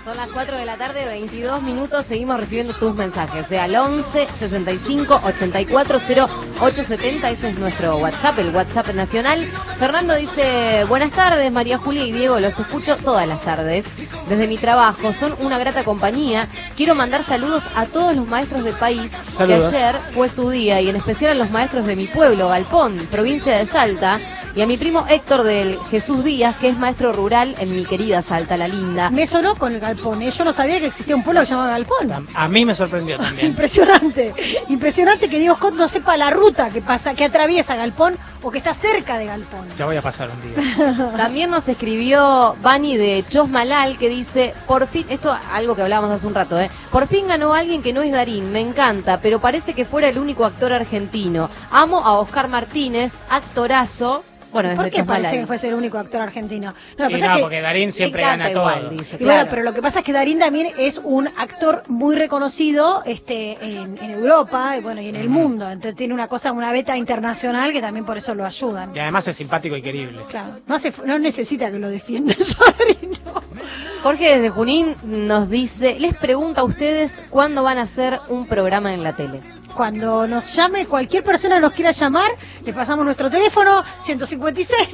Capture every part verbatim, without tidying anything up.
Son las cuatro de la tarde, veintidós minutos, seguimos recibiendo tus mensajes, ¿eh? Al once, sesenta y cinco, ochenta y cuatro, cero ocho setenta, ese es nuestro WhatsApp, el WhatsApp nacional. Fernando dice, buenas tardes María Julia y Diego, los escucho todas las tardes desde mi trabajo, son una grata compañía. Quiero mandar saludos a todos los maestros del país, saludos. Que ayer fue su día, y en especial a los maestros de mi pueblo, Galpón, provincia de Salta, y a mi primo Héctor del Jesús Díaz, que es maestro rural en mi querida Salta, la linda. Me sonó con el Galpón, ¿eh? Yo no sabía que existía un pueblo que se llamaba Galpón. A mí me sorprendió también. Impresionante, impresionante que Diego Scott no sepa la ruta que pasa, que atraviesa Galpón o que está cerca de Galpón. Ya voy a pasar un día. También nos escribió Bani de Chosmalal, que dice, por fin, esto algo que hablábamos hace un rato, ¿eh? Por fin ganó alguien que no es Darín, me encanta, pero parece que fuera el único actor argentino. Amo a Oscar Martínez, actorazo. Bueno, ¿por qué parece que fuese el único actor argentino? No, lo que pasa no, es que porque Darín siempre gana igual, todo. Dice, claro. Bueno, pero lo que pasa es que Darín también es un actor muy reconocido este, en, en Europa y, bueno, y en el mm. mundo. Entonces tiene una cosa, una beta internacional que también por eso lo ayudan. Y además es simpático y querible. Claro, no, hace, no necesita que lo defiendan yo, Darín, no. Jorge desde Junín nos dice, les pregunta a ustedes cuándo van a hacer un programa en la tele. Cuando nos llame, cualquier persona nos quiera llamar, le pasamos nuestro teléfono, ciento cincuenta y seis.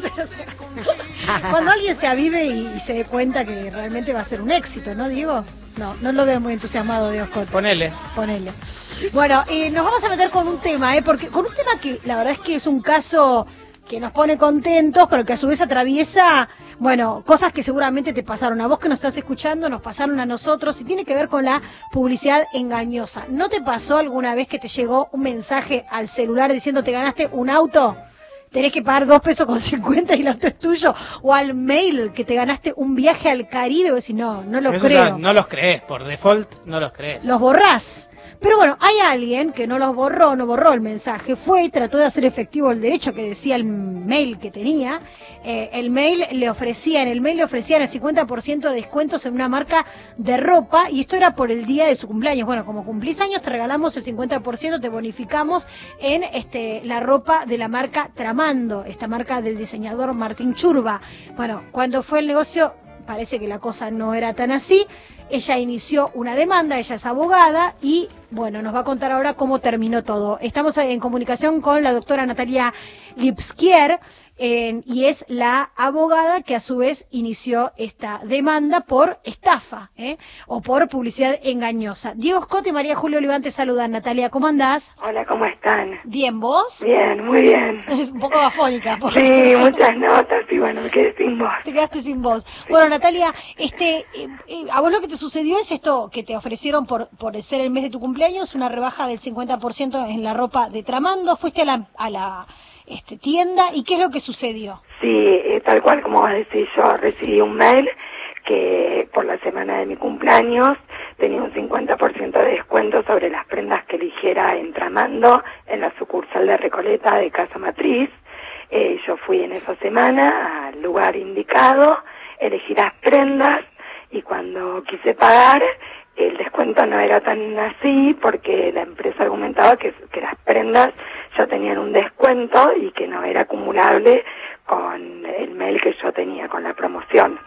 Cuando alguien se avive y, y se dé cuenta que realmente va a ser un éxito, ¿no, Diego? No, no lo veo muy entusiasmado, Diego Scott. Ponele. Ponele. Bueno, eh, nos vamos a meter con un tema, ¿eh? Porque con un tema que la verdad es que es un caso que nos pone contentos, pero que a su vez atraviesa, bueno, cosas que seguramente te pasaron a vos que nos estás escuchando, nos pasaron a nosotros, y tiene que ver con la publicidad engañosa. ¿No te pasó alguna vez que te llegó un mensaje al celular diciendo te ganaste un auto? Tenés que pagar dos pesos con cincuenta y el auto es tuyo. O al mail que te ganaste un viaje al Caribe, o si no, no lo Eso creo. Ya no los crees, por default no los crees. Los borrás. Pero bueno, hay alguien que no los borró, no borró el mensaje, fue y trató de hacer efectivo el derecho que decía el mail que tenía. Eh, el mail le ofrecía, en el mail le ofrecían el cincuenta por ciento de descuentos en una marca de ropa, y esto era por el día de su cumpleaños. Bueno, como cumplís años, te regalamos el cincuenta por ciento, te bonificamos en este la ropa de la marca Tramando, esta marca del diseñador Martín Churba. Bueno, cuando fue el negocio, parece que la cosa no era tan así. Ella inició una demanda, ella es abogada y, bueno, nos va a contar ahora cómo terminó todo. Estamos en comunicación con la doctora Natalia Lipskier, eh, y es la abogada que a su vez inició esta demanda por estafa, ¿eh? o por publicidad engañosa. Diego Scott y María Julia Oliván te saludan. Natalia, ¿cómo andás? Hola, ¿cómo están? Bien, ¿vos? Bien, muy bien. Es un poco afónica. Por... Sí, muchas notas y bueno, me quedé sin voz. Te quedaste sin voz. Sí. Bueno, Natalia, este, eh, eh, a vos lo que te sucedió es esto, que te ofrecieron por, por ser el mes de tu cumpleaños una rebaja del cincuenta por ciento en la ropa de Tramando. Fuiste a la, a la este, tienda, ¿y qué es lo que sucedió? Sí, eh, tal cual como vos decís, yo recibí un mail que por la semana de mi cumpleaños tenía un cincuenta por ciento de descuento sobre las prendas que eligiera en Tramando, en la sucursal de Recoleta de Casa Matriz. Eh, yo fui en esa semana al lugar indicado, elegí las prendas, y cuando quise pagar, el descuento no era tan así, porque la empresa argumentaba que, que las prendas ya tenían un descuento y que no era acumulable con el mail que yo tenía, con la promoción.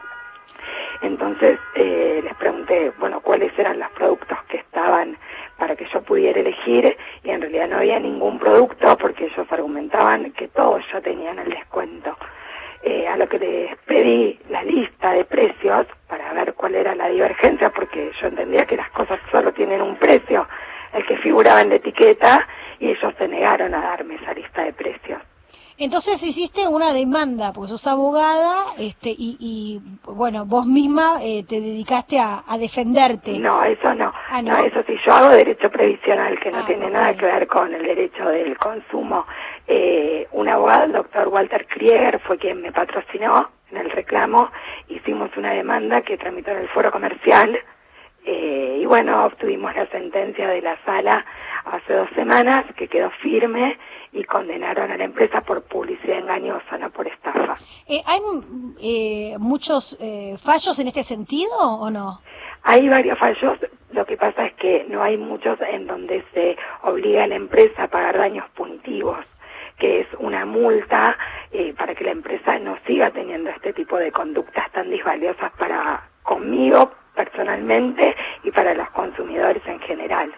Entonces eh, les pregunté, bueno, cuáles eran los productos que estaban para que yo pudiera elegir, y en realidad no había ningún producto porque ellos argumentaban que todos ya tenían el descuento. Eh, a lo que les pedí la lista de precios para ver cuál era la divergencia, porque yo entendía que las cosas solo tienen un precio, el que figuraba en la etiqueta, y ellos se negaron a darme esa lista de precios. Entonces hiciste una demanda, porque sos abogada, este, y, y bueno, vos misma eh, te dedicaste a, a defenderte. No, eso no. Ah, no. no, eso sí, yo hago derecho previsional, que no ah, tiene okay. nada que ver con el derecho del consumo. Eh, un abogado, el doctor Walter Krieger, fue quien me patrocinó en el reclamo. Hicimos una demanda que tramitó en el foro comercial, eh, y bueno, obtuvimos la sentencia de la sala hace dos semanas, que quedó firme, y condenaron a la empresa por publicidad engañosa, no por estafa. Eh, ¿Hay eh, muchos eh, fallos en este sentido o no? Hay varios fallos, lo que pasa es que no hay muchos en donde se obliga a la empresa a pagar daños punitivos, que es una multa eh, para que la empresa no siga teniendo este tipo de conductas tan disvaliosas para conmigo personalmente. personalmente y para los consumidores en general.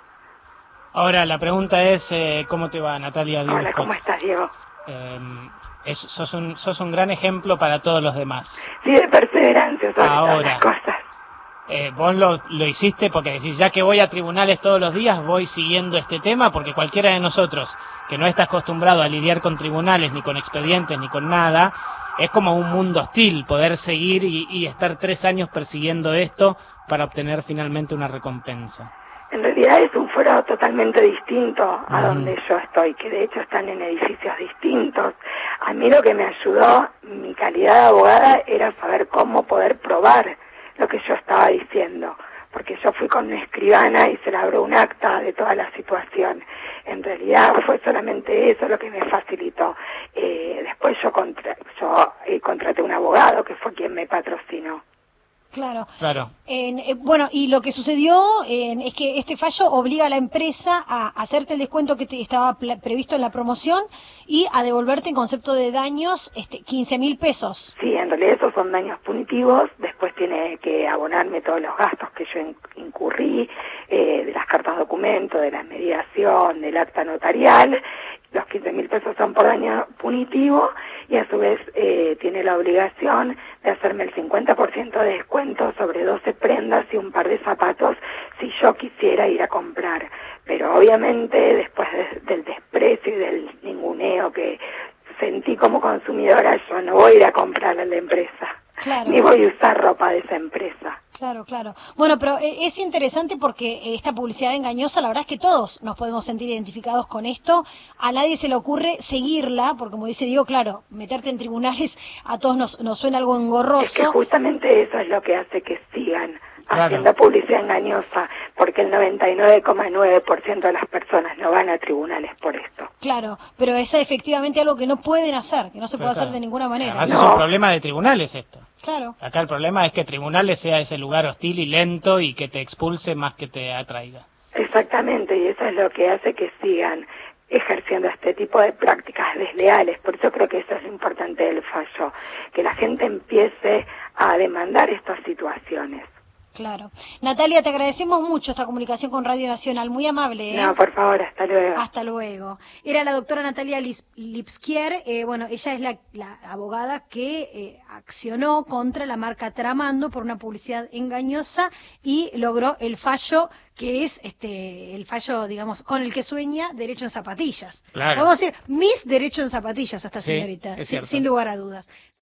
Ahora, la pregunta es, eh, ¿cómo te va, Natalia? Hola, Scott? ¿cómo estás, Diego? Eh, es, sos, un, sos un gran ejemplo para todos los demás. Sí, de perseverancia sobre Ahora, todas las cosas. Eh, vos lo, lo hiciste porque decís, ya que voy a tribunales todos los días, voy siguiendo este tema, porque cualquiera de nosotros que no está acostumbrado a lidiar con tribunales, ni con expedientes, ni con nada, es como un mundo hostil poder seguir y, y estar tres años persiguiendo esto para obtener finalmente una recompensa. En realidad es un fuero totalmente distinto a Mm. donde yo estoy, que de hecho están en edificios distintos. A mí lo que me ayudó, mi calidad de abogada, era saber cómo poder probar lo que yo estaba diciendo, porque yo fui con una escribana y se labró un acta de toda la situación. En realidad fue solamente eso lo que me facilitó. Eh, después yo, contra, yo eh, contraté un abogado que fue quien me patrocinó. Claro. Claro. En, eh, bueno, y lo que sucedió en, es que este fallo obliga a la empresa a hacerte el descuento que te estaba pla- previsto en la promoción y a devolverte en concepto de daños este, quince mil pesos. Sí, en realidad esos son daños punitivos, después tiene que abonarme todos los gastos que yo in- incurrí, eh, de las cartas documento, de la mediación, del acta notarial. Los quince mil pesos son por daño punitivo y a su vez eh, tiene la obligación de hacerme el cincuenta por ciento de descuento sobre doce prendas y un par de zapatos si yo quisiera ir a comprar. Pero obviamente después de- del desprecio y del ninguneo que sentí como consumidora, yo no voy a ir a comprar a la empresa, Claro. ni voy a usar ropa de esa empresa. Claro, claro. Bueno, pero eh, es interesante porque eh, esta publicidad engañosa, la verdad es que todos nos podemos sentir identificados con esto. A nadie se le ocurre seguirla, porque como dice Diego, claro, meterte en tribunales a todos nos, nos suena algo Es que engorroso. justamente eso es lo que hace que sigan Claro. haciendo publicidad engañosa, porque el noventa y nueve coma nueve por ciento de las personas no van a tribunales por esto. Claro, pero es efectivamente algo que no pueden hacer, que no se puede hacer Claro. de ninguna manera. Además No. es un problema de tribunales esto. Claro. Acá el problema es que tribunales sea ese lugar hostil y lento y que te expulse más que te atraiga. Exactamente, y eso es lo que hace que sigan ejerciendo este tipo de prácticas desleales. Por eso creo que eso es importante del fallo, que la gente empiece a demandar estas situaciones. Claro. Natalia, te agradecemos mucho esta comunicación con Radio Nacional, muy amable. ¿eh? No, por favor, hasta luego. Hasta luego. Era la doctora Natalia Lis- Lipskier, eh, bueno, ella es la, la abogada que eh, accionó contra la marca Tramando por una publicidad engañosa y logró el fallo que es este el fallo, digamos, con el que sueña derecho en zapatillas. Claro. Vamos a decir, mis derechos en zapatillas a esta Sí, señorita, es sin, cierto. sin lugar a dudas.